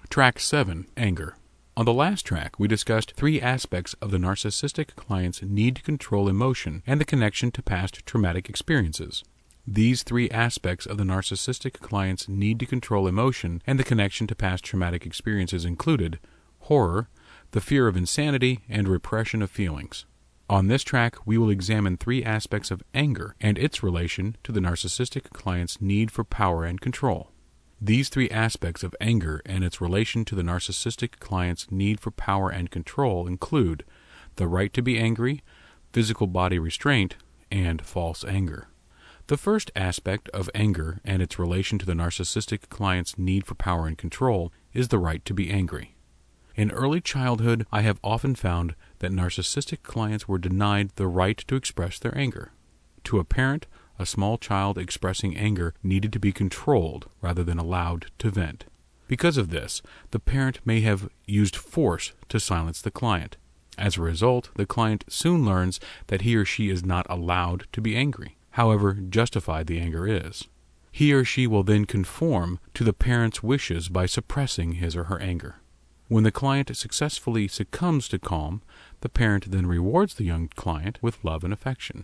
Track 7, Anger. On the last track, we discussed 3 aspects of the narcissistic client's need to control emotion and the connection to past traumatic experiences. These 3 aspects of the narcissistic client's need to control emotion and the connection to past traumatic experiences included horror, the fear of insanity, and repression of feelings. On this track, we will examine 3 aspects of anger and its relation to the narcissistic client's need for power and control. These 3 aspects of anger and its relation to the narcissistic client's need for power and control include the right to be angry, physical body restraint, and false anger. The first aspect of anger and its relation to the narcissistic client's need for power and control is the right to be angry. In early childhood, I have often found that narcissistic clients were denied the right to express their anger. To a parent, a small child expressing anger needed to be controlled rather than allowed to vent. Because of this, the parent may have used force to silence the client. As a result, the client soon learns that he or she is not allowed to be angry, however justified the anger is. He or she will then conform to the parent's wishes by suppressing his or her anger. When the client successfully succumbs to calm, the parent then rewards the young client with love and affection.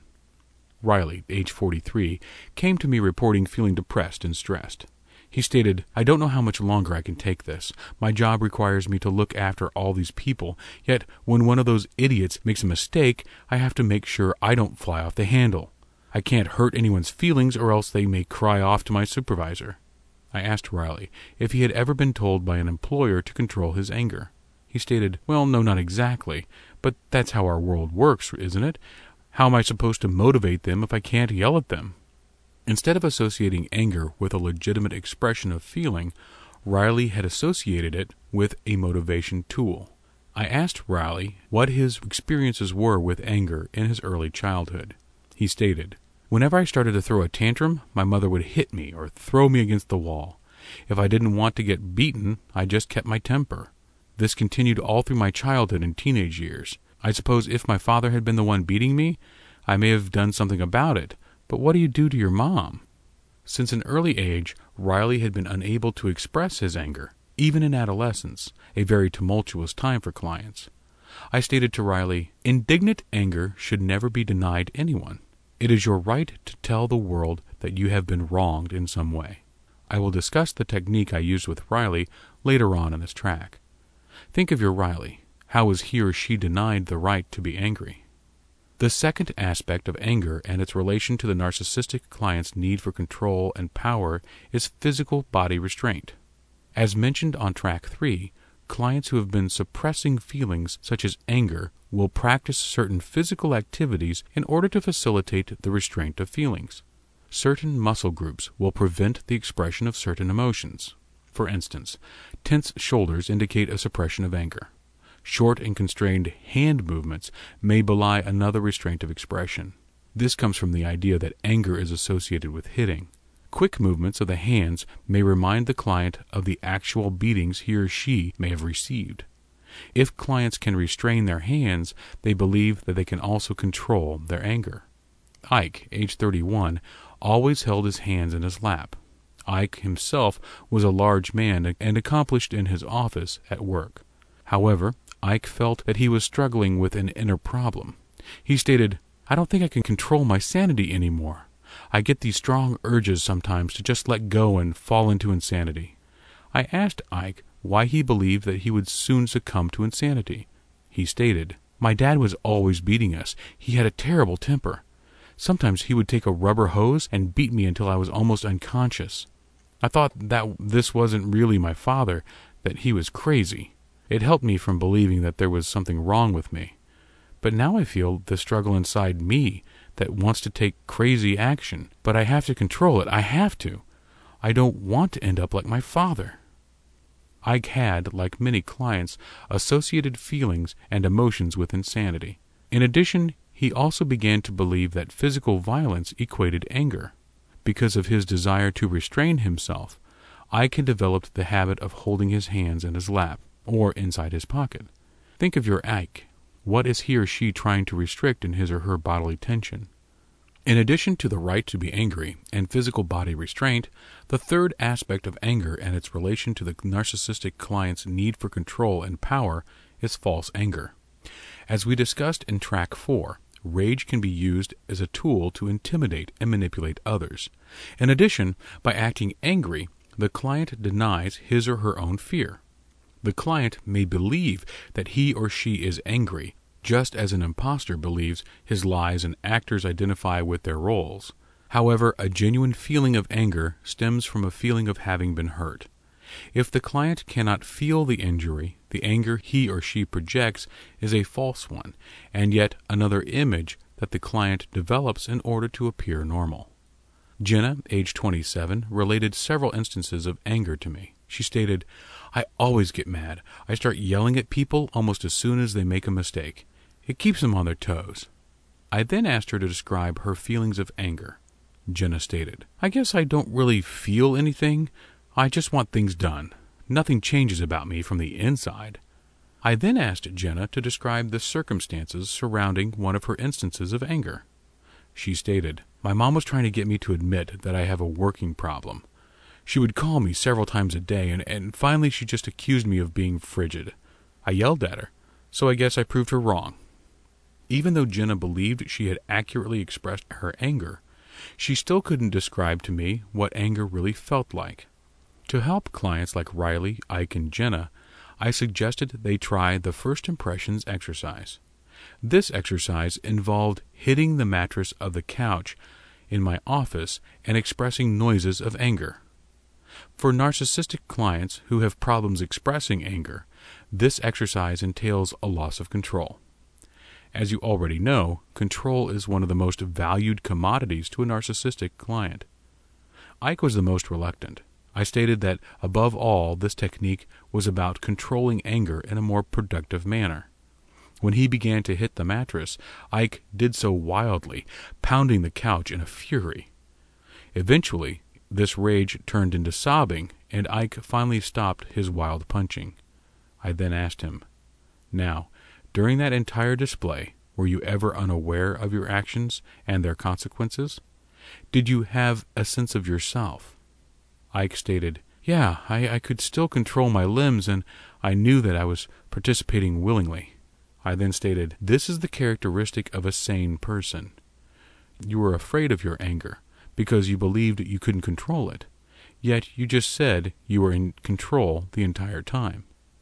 Riley, age 43, came to me reporting feeling depressed and stressed. He stated, "I don't know how much longer I can take this. My job requires me to look after all these people, yet when one of those idiots makes a mistake, I have to make sure I don't fly off the handle. I can't hurt anyone's feelings or else they may cry off to my supervisor." I asked Riley if he had ever been told by an employer to control his anger. He stated, "Well, no, not exactly, but that's how our world works, isn't it? How am I supposed to motivate them if I can't yell at them?" Instead of associating anger with a legitimate expression of feeling, Riley had associated it with a motivation tool. I asked Riley what his experiences were with anger in his early childhood. He stated, "Whenever I started to throw a tantrum, my mother would hit me or throw me against the wall. If I didn't want to get beaten, I just kept my temper. This continued all through my childhood and teenage years. I suppose if my father had been the one beating me, I may have done something about it, but what do you do to your mom?" Since an early age, Riley had been unable to express his anger, even in adolescence, a very tumultuous time for clients. I stated to Riley, "Indignant anger should never be denied anyone. It is your right to tell the world that you have been wronged in some way." I will discuss the technique I used with Riley later on in this track. Think of your Riley. How is he or she denied the right to be angry? The second aspect of anger and its relation to the narcissistic client's need for control and power is physical body restraint. As mentioned on track 3, clients who have been suppressing feelings such as anger will practice certain physical activities in order to facilitate the restraint of feelings. Certain muscle groups will prevent the expression of certain emotions. For instance, tense shoulders indicate a suppression of anger. Short and constrained hand movements may belie another restraint of expression. This comes from the idea that anger is associated with hitting. Quick movements of the hands may remind the client of the actual beatings he or she may have received. If clients can restrain their hands, they believe that they can also control their anger. Ike, age 31, always held his hands in his lap. Ike himself was a large man and accomplished in his office at work. However, Ike felt that he was struggling with an inner problem. He stated, "I don't think I can control my sanity anymore. I get these strong urges sometimes to just let go and fall into insanity." I asked Ike why he believed that he would soon succumb to insanity. He stated, "My dad was always beating us. He had a terrible temper. Sometimes he would take a rubber hose and beat me until I was almost unconscious. I thought that this wasn't really my father, that he was crazy. It helped me from believing that there was something wrong with me. But now I feel the struggle inside me that wants to take crazy action, but I have to control it. I have to. I don't want to end up like my father." Ike had, like many clients, associated feelings and emotions with insanity. In addition, he also began to believe that physical violence equated anger. Because of his desire to restrain himself, Ike had developed the habit of holding his hands in his lap or inside his pocket. Think of your Ike. What is he or she trying to restrict in his or her bodily tension? In addition to the right to be angry and physical body restraint, the third aspect of anger and its relation to the narcissistic client's need for control and power is false anger. As we discussed in Track 4, rage can be used as a tool to intimidate and manipulate others. In addition, by acting angry, the client denies his or her own fear. The client may believe that he or she is angry, just as an imposter believes his lies and actors identify with their roles. However, a genuine feeling of anger stems from a feeling of having been hurt. If the client cannot feel the injury, the anger he or she projects is a false one, and yet another image that the client develops in order to appear normal. Jenna, age 27, related several instances of anger to me. She stated, "I always get mad. I start yelling at people almost as soon as they make a mistake. It keeps them on their toes." I then asked her to describe her feelings of anger. Jenna stated, "I guess I don't really feel anything. I just want things done. Nothing changes about me from the inside." I then asked Jenna to describe the circumstances surrounding one of her instances of anger. She stated, "My mom was trying to get me to admit that I have a working problem. She would call me several times a day, and finally she just accused me of being frigid. I yelled at her, so I guess I proved her wrong." Even though Jenna believed she had accurately expressed her anger, she still couldn't describe to me what anger really felt like. To help clients like Riley, Ike, and Jenna, I suggested they try the first impressions exercise. This exercise involved hitting the mattress of the couch in my office and expressing noises of anger. For narcissistic clients who have problems expressing anger, this exercise entails a loss of control. As you already know, control is one of the most valued commodities to a narcissistic client. Ike was the most reluctant. I stated that, above all, this technique was about controlling anger in a more productive manner. When he began to hit the mattress, Ike did so wildly, pounding the couch in a fury. Eventually, this rage turned into sobbing, and Ike finally stopped his wild punching. I then asked him, "Now, during that entire display, were you ever unaware of your actions and their consequences? Did you have a sense of yourself?" Ike stated, "Yeah, I could still control my limbs, and I knew that I was participating willingly." I then stated, "This is the characteristic of a sane person. You were afraid of your anger because you believed you couldn't control it, yet you just said you were in control the entire time.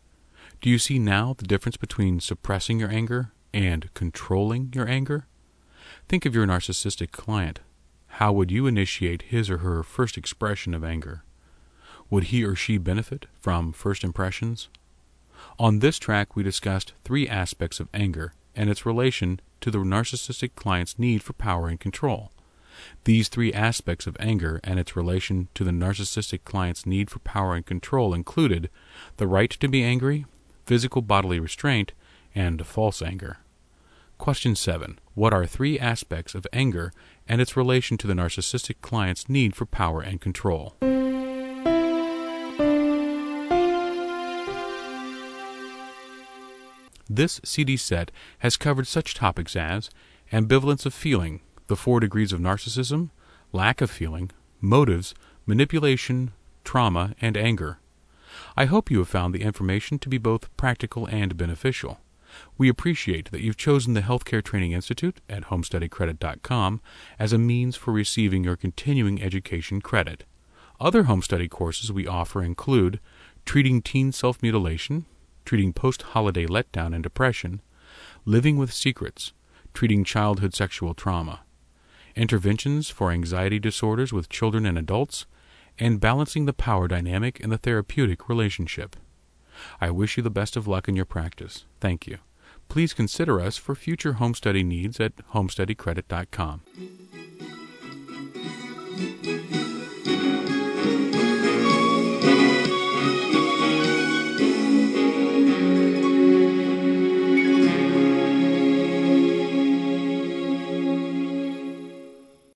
Do you see now the difference between suppressing your anger and controlling your anger? Think of your narcissistic client. How would you initiate his or her first expression of anger? Would he or she benefit from first impressions?" On this track, we discussed 3 aspects of anger and its relation to the narcissistic client's need for power and control. These 3 aspects of anger and its relation to the narcissistic client's need for power and control included the right to be angry, physical bodily restraint, and false anger. Question 7. What are 3 aspects of anger and its relation to the narcissistic client's need for power and control? This CD set has covered such topics as ambivalence of feeling, the 4 degrees of narcissism, lack of feeling, motives, manipulation, trauma, and anger. I hope you have found the information to be both practical and beneficial. We appreciate that you've chosen the Healthcare Training Institute at HomeStudyCredit.com as a means for receiving your continuing education credit. Other home study courses we offer include Treating Teen Self-Mutilation, Treating Post-Holiday Letdown and Depression, Living with Secrets, Treating Childhood Sexual Trauma, Interventions for Anxiety Disorders with Children and Adults, and Balancing the Power Dynamic in the Therapeutic Relationship. I wish you the best of luck in your practice. Thank you. Please consider us for future home study needs at HomeStudyCredit.com.